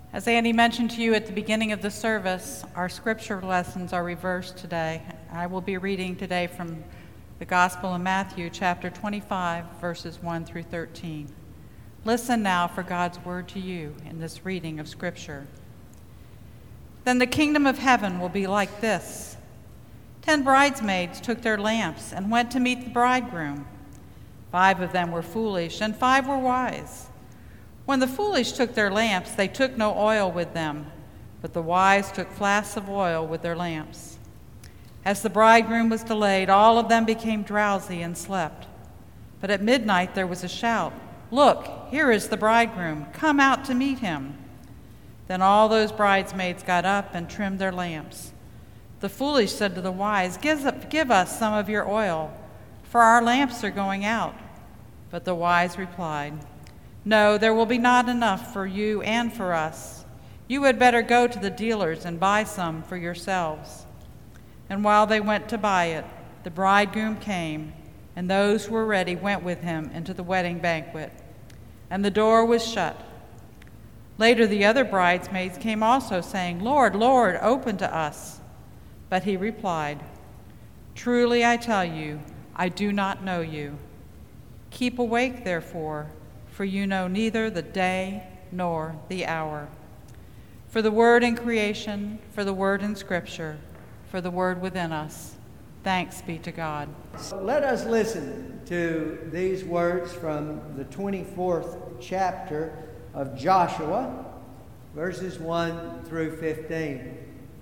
As Andy mentioned to you at the beginning of the service, our scripture lessons are reversed today. I will be reading today from the Gospel of Matthew, chapter 25, verses 1 through 13. Listen now for God's word to you in this reading of scripture. Then the kingdom of heaven will be like this. 10 bridesmaids took their lamps and went to meet the bridegroom. 5 of them were foolish, and 5 were wise. When the foolish took their lamps, they took no oil with them, but the wise took flasks of oil with their lamps. As the bridegroom was delayed, all of them became drowsy and slept. But at midnight there was a shout, "Look, here is the bridegroom. Come out to meet him." Then all those bridesmaids got up and trimmed their lamps. The foolish said to the wise, "Give us some of your oil, for our lamps are going out." But the wise replied, "No, there will be not enough for you and for us. You had better go to the dealers and buy some for yourselves." And while they went to buy it, the bridegroom came, and those who were ready went with him into the wedding banquet, and the door was shut. Later the other bridesmaids came also, saying, "Lord, Lord, open to us." But he replied, "Truly I tell you, I do not know you. Keep awake, therefore, for you know neither the day nor the hour." For the word in creation, for the word in Scripture, for the word within us, thanks be to God. So let us listen to these words from the 24th chapter of Joshua, verses 1 through 15.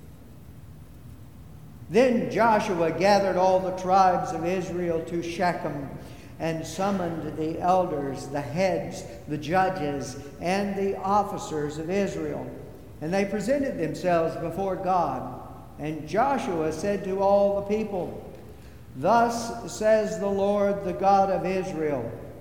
Then Joshua gathered all the tribes of Israel to Shechem, and summoned the elders, the heads, the judges, and the officers of Israel. And they presented themselves before God. And Joshua said to all the people, "Thus says the Lord, the God of Israel,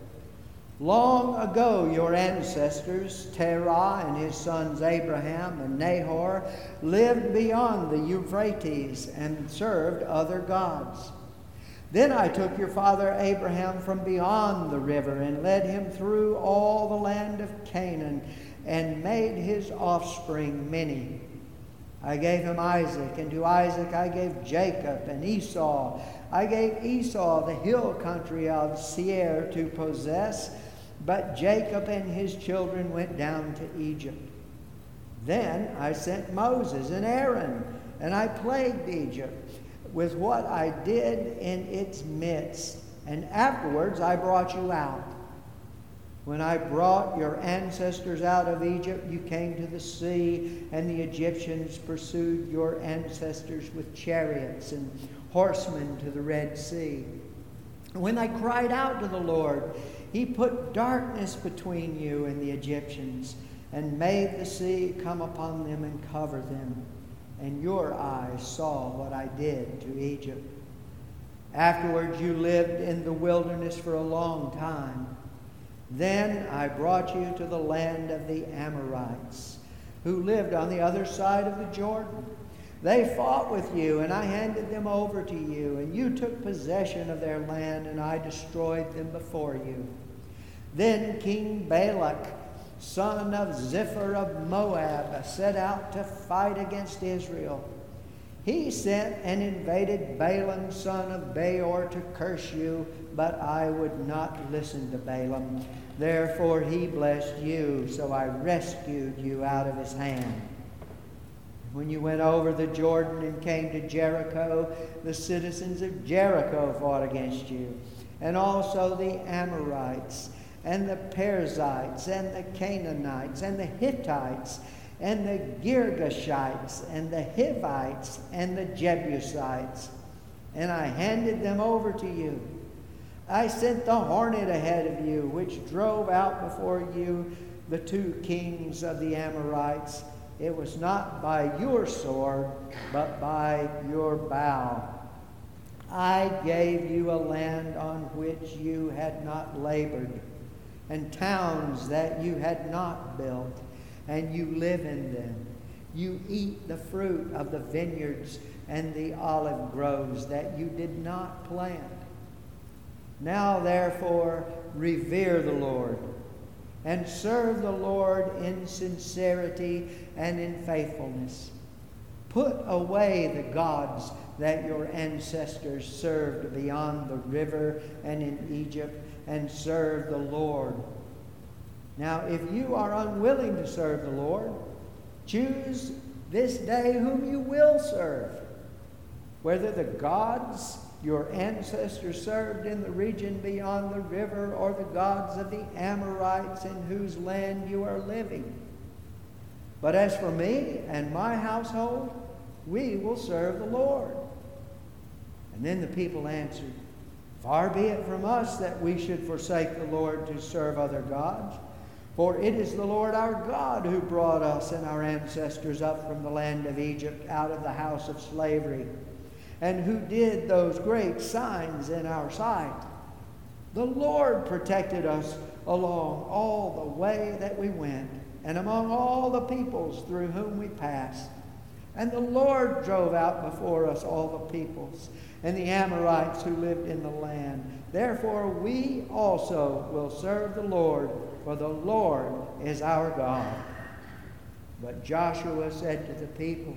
long ago your ancestors, Terah and his sons Abraham and Nahor, lived beyond the Euphrates and served other gods. Then I took your father Abraham from beyond the river and led him through all the land of Canaan and made his offspring many. I gave him Isaac, and to Isaac I gave Jacob and Esau. I gave Esau the hill country of Seir to possess, but Jacob and his children went down to Egypt. Then I sent Moses and Aaron, and I plagued Egypt with what I did in its midst, and afterwards I brought you out. When I brought your ancestors out of Egypt, you came to the sea, and the Egyptians pursued your ancestors with chariots and horsemen to the Red Sea. When I cried out to the Lord, he put darkness between you and the Egyptians, and made the sea come upon them and cover them. And your eyes saw what I did to Egypt. Afterwards you lived in the wilderness for a long time. Then I brought you to the land of the Amorites, who lived on the other side of the Jordan. They fought with you, and I handed them over to you, and you took possession of their land, and I destroyed them before you. Then King Balak, son of Zipher of Moab, set out to fight against Israel. He sent and invaded Balaam, son of Beor, to curse you, but I would not listen to Balaam. Therefore he blessed you, so I rescued you out of his hand. When you went over the Jordan and came to Jericho, the citizens of Jericho fought against you, and also the Amorites, and the Perizzites, and the Canaanites, and the Hittites, and the Girgashites, and the Hivites, and the Jebusites. And I handed them over to you. I sent the hornet ahead of you, which drove out before you the 2 kings of the Amorites. It was not by your sword, but by your bow. I gave you a land on which you had not labored, and towns that you had not built, and you live in them. You eat the fruit of the vineyards and the olive groves that you did not plant. Now, therefore, revere the Lord, and serve the Lord in sincerity and in faithfulness. Put away the gods that your ancestors served beyond the river and in Egypt, and serve the Lord. Now, if you are unwilling to serve the Lord, choose this day whom you will serve, whether the gods your ancestors served in the region beyond the river, or the gods of the Amorites in whose land you are living. But as for me and my household, we will serve the Lord. And then the people answered, Far be it from us that we should forsake the Lord to serve other gods. For it is the Lord our God who brought us and our ancestors up from the land of Egypt out of the house of slavery, and who did those great signs in our sight. The Lord protected us along all the way that we went, and among all the peoples through whom we passed. And the Lord drove out before us all the peoples, and the Amorites who lived in the land. Therefore we also will serve the Lord, for the Lord is our God. But Joshua said to the people,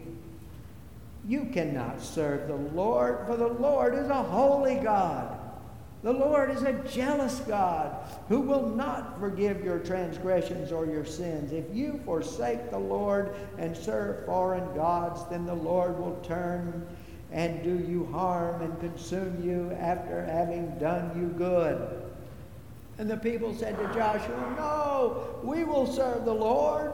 You cannot serve the Lord, for the Lord is a holy God. The Lord is a jealous God, who will not forgive your transgressions or your sins. If you forsake the Lord and serve foreign gods, then the Lord will turn and do you harm and consume you after having done you good. And the people said to Joshua, No, we will serve the Lord.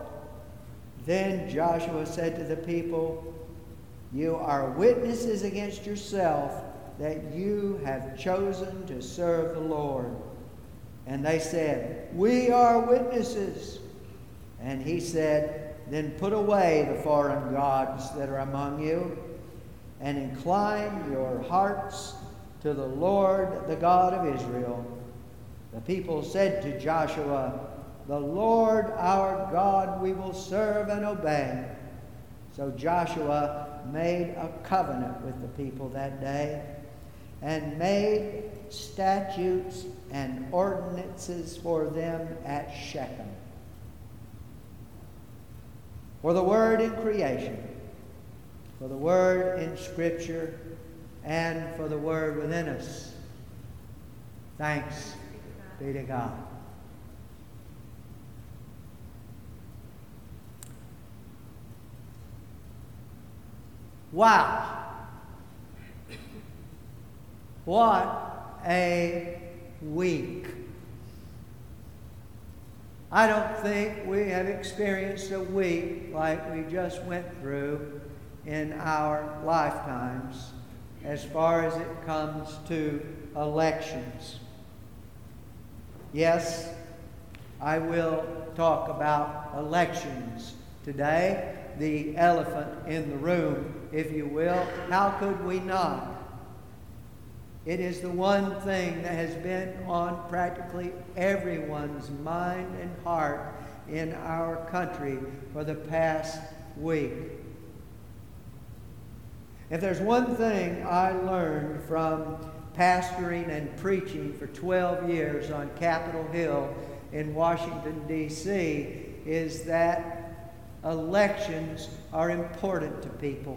Then Joshua said to the people, You are witnesses against yourself that you have chosen to serve the Lord. And they said, We are witnesses. And he said, Then put away the foreign gods that are among you, and incline your hearts to the Lord, the God of Israel. The people said to Joshua, The Lord our God we will serve and obey. So Joshua made a covenant with the people that day, and made statutes and ordinances for them at Shechem. For the word in creation, for the word in Scripture, and for the word within us. Thanks be to God. Wow. What a week. I don't think we have experienced a week like we just went through in our lifetimes as far as it comes to elections. Yes, I will talk about elections today, the elephant in the room, if you will. How could we not? It is the one thing that has been on practically everyone's mind and heart in our country for the past week. If there's one thing I learned from pastoring and preaching for 12 years on Capitol Hill in Washington, D.C., is that elections are important to people.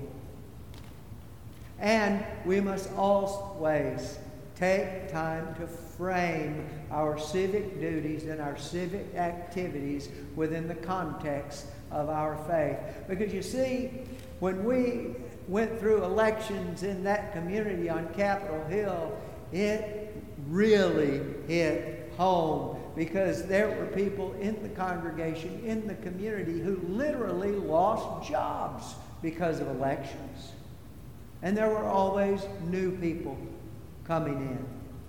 And we must always take time to frame our civic duties and our civic activities within the context of our faith. Because you see, when we went through elections in that community on Capitol Hill, it really hit home, because there were people in the congregation, in the community, who literally lost jobs because of elections. And there were always new people coming in.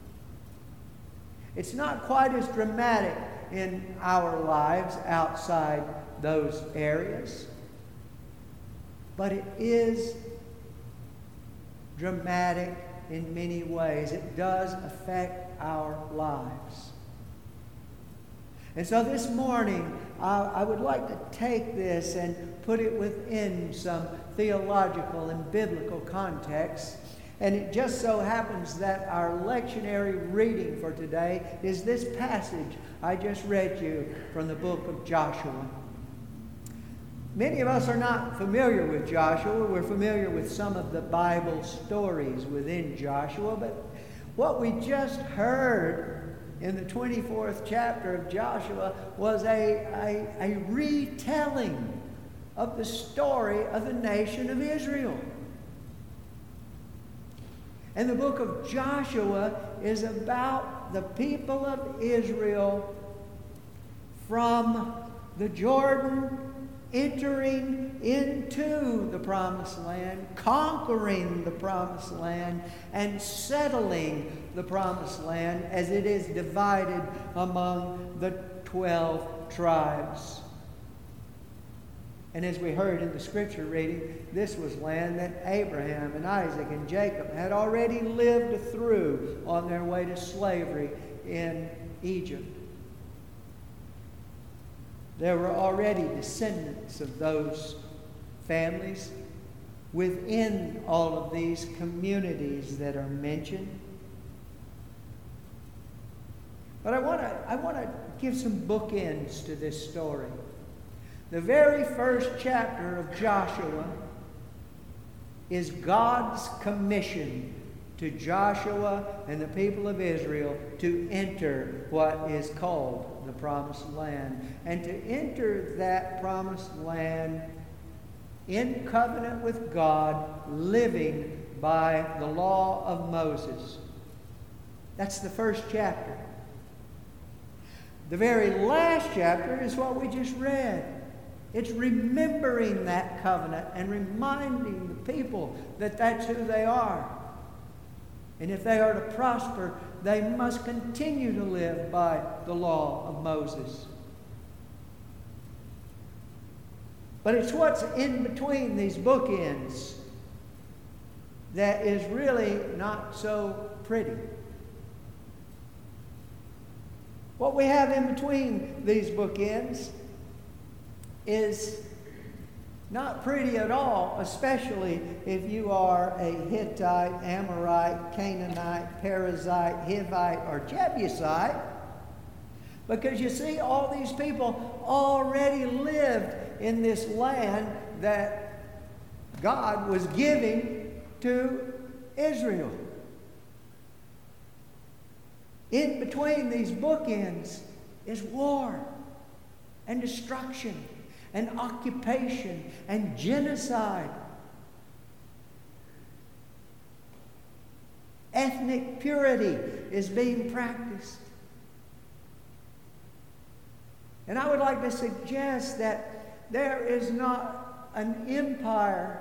It's not quite as dramatic in our lives outside those areas, but it is dramatic in many ways. It does affect our lives. And so this morning, I would like to take this and put it within some theological and biblical context, And it just so happens that our lectionary reading for today is this passage I just read you from the book of Joshua. Many of us are not familiar with Joshua. We're familiar with some of the Bible stories within Joshua, but what we just heard in the 24th chapter of Joshua was a retelling of the story of the nation of Israel. And the book of Joshua is about the people of Israel from the Jordan entering into the promised land, conquering the promised land, and settling the promised land as it is divided among the 12 tribes. And as we heard in the scripture reading, this was land that Abraham and Isaac and Jacob had already lived through on their way to slavery in Egypt. There were already descendants of those families within all of these communities that are mentioned. But I want to give some bookends to this story. The very first chapter of Joshua is God's commission to Joshua and the people of Israel to enter what is called the Promised Land, and to enter that Promised Land in covenant with God, living by the law of Moses. That's the first chapter. The very last chapter is what we just read. It's remembering that covenant and reminding the people that that's who they are. And if they are to prosper, they must continue to live by the law of Moses. But it's what's in between these bookends that is really not so pretty. What we have in between these bookends is not pretty at all, especially if you are a Hittite, Amorite, Canaanite, Perizzite, Hivite, or Jebusite. Because you see, all these people already lived in this land that God was giving to Israel. In between these bookends is war and destruction and occupation and genocide. Ethnic purity is being practiced. And I would like to suggest that there is not an empire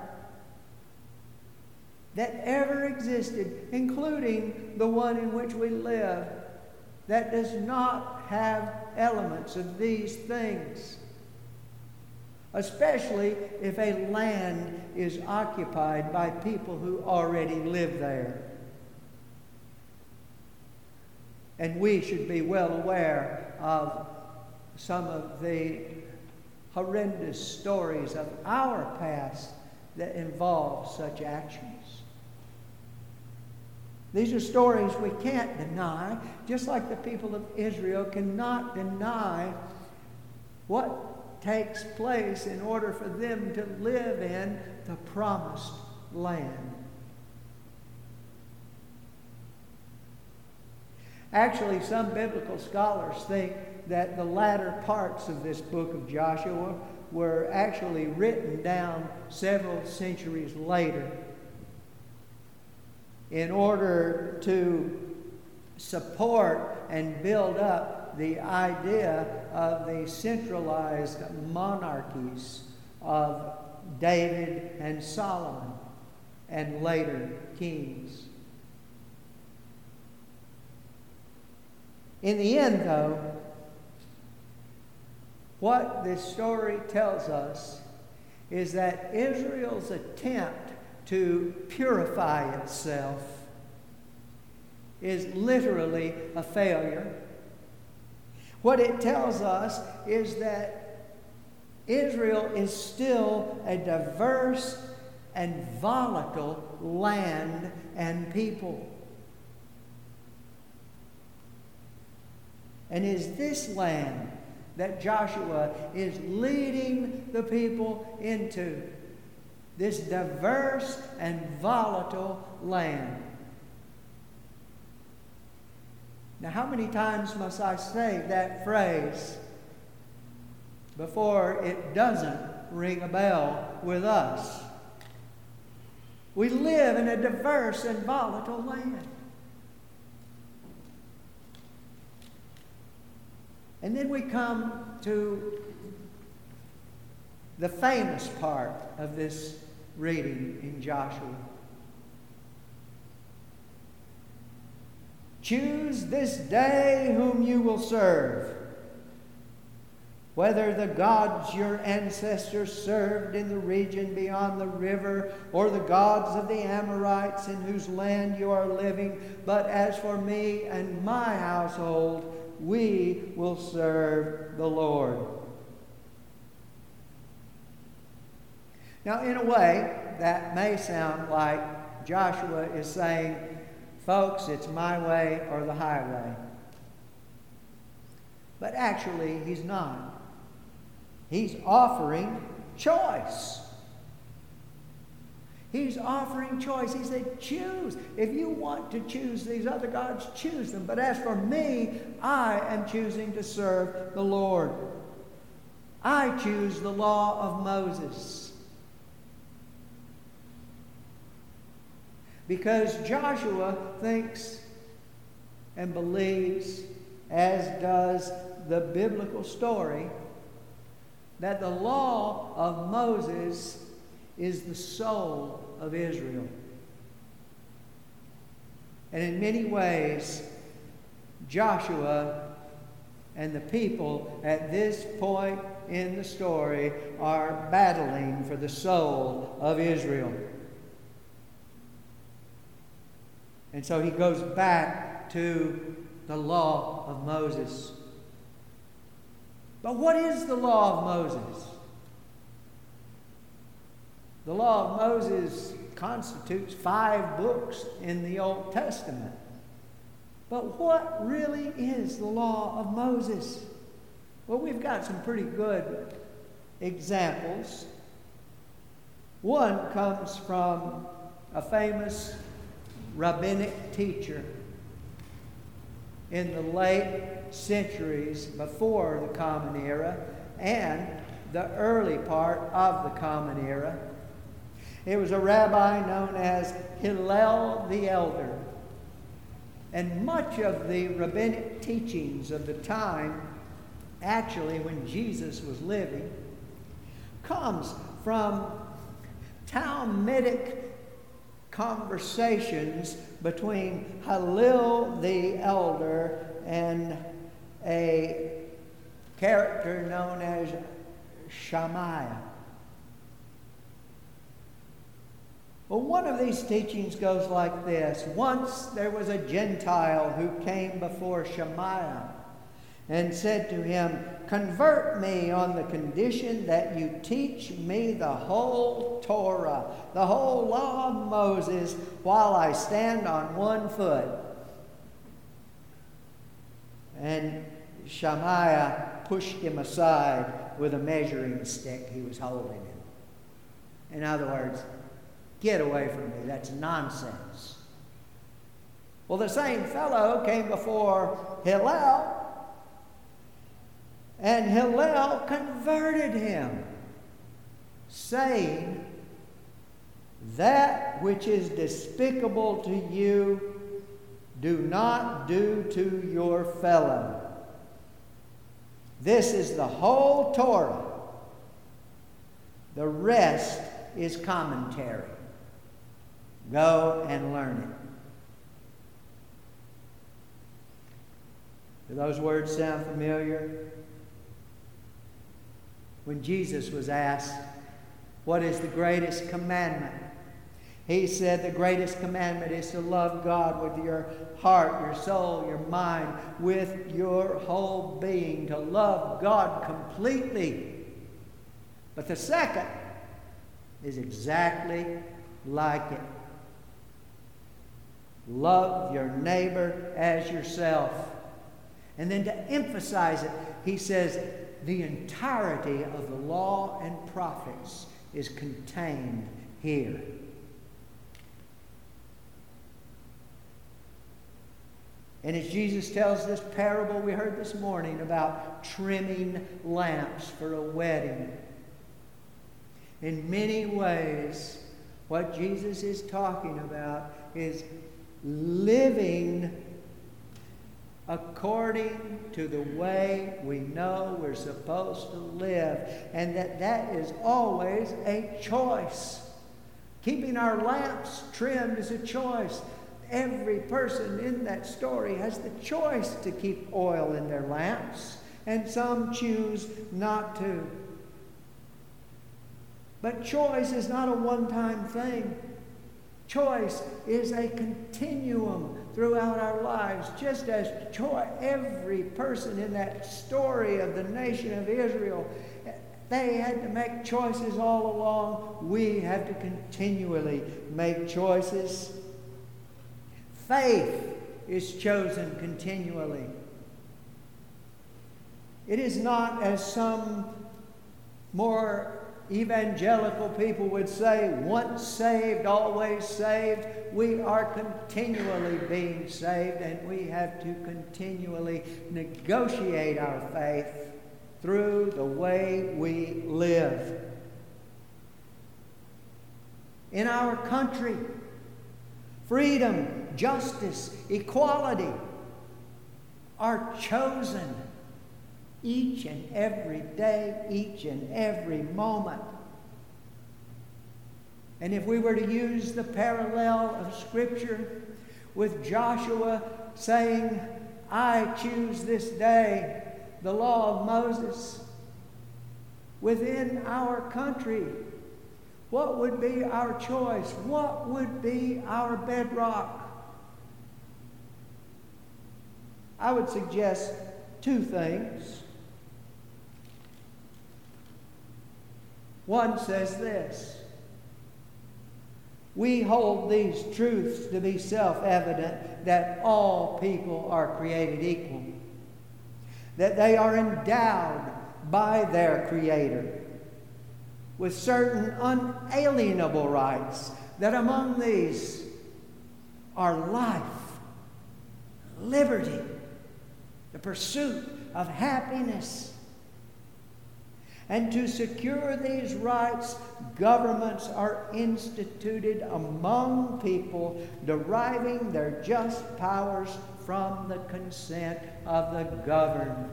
that ever existed, including the one in which we live, that does not have elements of these things. Especially if a land is occupied by people who already live there. And we should be well aware of some of the horrendous stories of our past that involve such actions. These are stories we can't deny, just like the people of Israel cannot deny what takes place in order for them to live in the promised land. Actually, some biblical scholars think that the latter parts of this book of Joshua were actually written down several centuries later in order to support and build up the idea of the centralized monarchies of David and Solomon and later kings. In the end, though, what this story tells us is that Israel's attempt to purify itself is literally a failure. What it tells us is that Israel is still a diverse and volatile land and people. And is this land that Joshua is leading the people into, this diverse and volatile land. Now, how many times must I say that phrase before it doesn't ring a bell with us? We live in a diverse and volatile land. And then we come to the famous part of this reading in Joshua. Choose this day whom you will serve, whether the gods your ancestors served in the region beyond the river, or the gods of the Amorites in whose land you are living. But as for me and my household, we will serve the Lord. Now, in a way, that may sound like Joshua is saying, folks, it's my way or the highway. But actually, he's not. He's offering choice. He's offering choice. He said, choose. If you want to choose these other gods, choose them. But as for me, I am choosing to serve the Lord. I choose the law of Moses. Because Joshua thinks and believes, as does the biblical story, that the law of Moses is the soul of Israel. And in many ways, Joshua and the people at this point in the story are battling for the soul of Israel. And so he goes back to the law of Moses. But what is the law of Moses? The law of Moses constitutes 5 books in the Old Testament. But what really is the law of Moses? Well, we've got some pretty good examples. One comes from a famous rabbinic teacher in the late centuries before the Common Era and the early part of the Common Era. It was a rabbi known as Hillel the Elder. And much of the rabbinic teachings of the time, actually when Jesus was living, comes from Talmudic conversations between Hillel the Elder and a character known as Shammai. Well, one of these teachings goes like this. Once there was a Gentile who came before Shammai and said to him, "Convert me on the condition that you teach me the whole Torah, the whole law of Moses, while I stand on one foot." And Shammai pushed him aside with a measuring stick he was holding. In other words, get away from me. That's nonsense. Well, the same fellow came before Hillel, and Hillel converted him, saying, "That which is despicable to you, do not do to your fellow. This is the whole Torah. The rest is commentary. Go and learn it." Do those words sound familiar? When Jesus was asked, "What is the greatest commandment?" He said, "The greatest commandment is to love God with your heart, your soul, your mind, with your whole being, to love God completely. But the second is exactly like it. Love your neighbor as yourself. And then to emphasize it, he says, the entirety of the law and prophets is contained here. And as Jesus tells this parable we heard this morning about trimming lamps for a wedding, in many ways, what Jesus is talking about is living according to the way we know we're supposed to live, and that is always a choice. Keeping our lamps trimmed is a choice. Every person in that story has the choice to keep oil in their lamps, and some choose not to. But choice is not a one-time thing. Choice is a continuum throughout our lives. Just as every person in that story of the nation of Israel, they had to make choices all along. We have to continually make choices. Faith is chosen continually. It is not, as some more evangelical people would say, once saved, always saved. We are continually being saved, and we have to continually negotiate our faith through the way we live. In our country, freedom, justice, equality are chosen each and every day, each and every moment. And if we were to use the parallel of Scripture with Joshua saying, I choose this day the law of Moses, within our country, what would be our choice? What would be our bedrock? I would suggest two things. One says this: we hold these truths to be self-evident, that all people are created equal, that they are endowed by their Creator with certain unalienable rights, that among these are life, liberty, the pursuit of happiness. And to secure these rights, governments are instituted among people, deriving their just powers from the consent of the governed.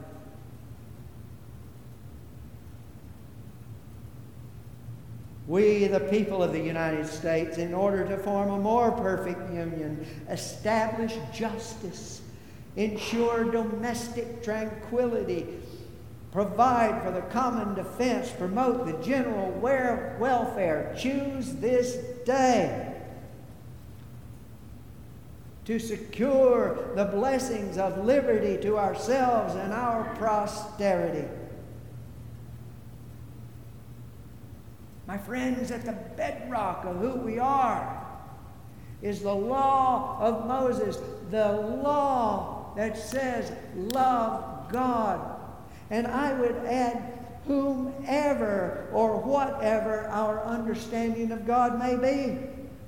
We, the people of the United States, in order to form a more perfect union, establish justice, ensure domestic tranquility, provide for the common defense, promote the general welfare, choose this day to secure the blessings of liberty to ourselves and our posterity. My friends, at the bedrock of who we are is the law of Moses, the law that says, love God. And I would add, whomever or whatever our understanding of God may be.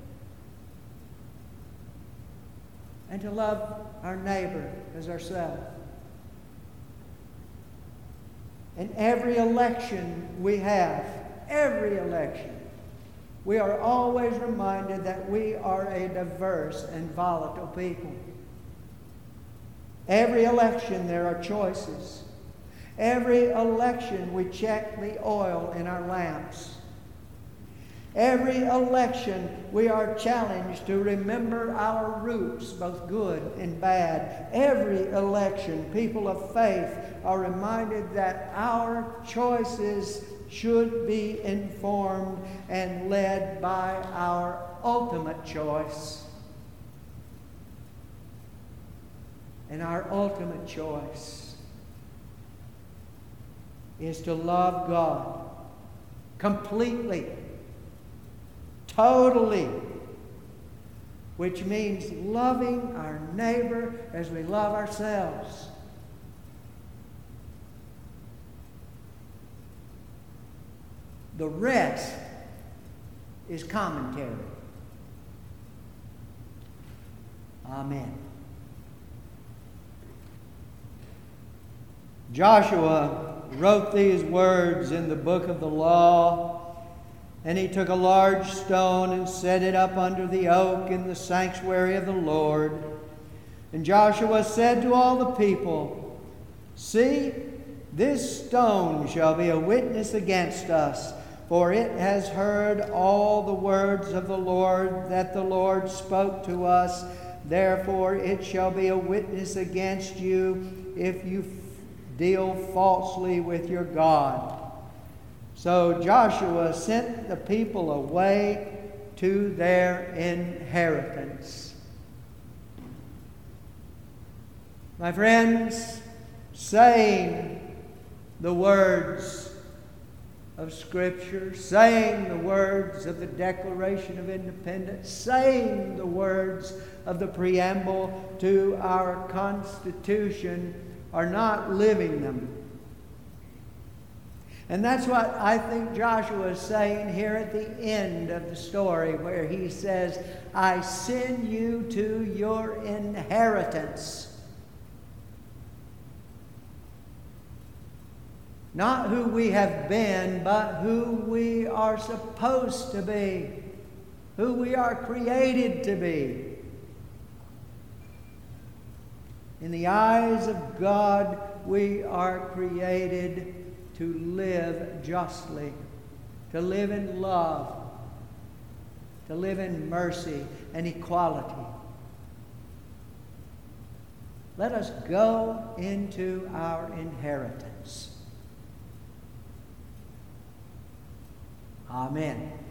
And to love our neighbor as ourselves. In every election we have, every election, we are always reminded that we are a diverse and volatile people. Every election there are choices. Every election we check the oil in our lamps. Every election we are challenged to remember our roots, both good and bad. Every election, people of faith are reminded that our choices should be informed and led by our ultimate choice. And our ultimate choice is to love God completely totally, which means loving our neighbor as we love ourselves. The rest is commentary. Amen. Joshua wrote these words in the book of the law, and he took a large stone and set it up under the oak in the sanctuary of the Lord. And Joshua said to all the people, "See, this stone shall be a witness against us, for it has heard all the words of the Lord that the Lord spoke to us. Therefore it shall be a witness against you if you deal falsely with your God." So Joshua sent the people away to their inheritance. My friends, saying the words of Scripture, saying the words of the Declaration of Independence, saying the words of the preamble to our Constitution are not living them. And that's what I think Joshua is saying here at the end of the story, where he says, "I send you to your inheritance." Not who we have been, but who we are supposed to be, who we are created to be. In the eyes of God, we are created to live justly, to live in love, to live in mercy and equality. Let us go into our inheritance. Amen.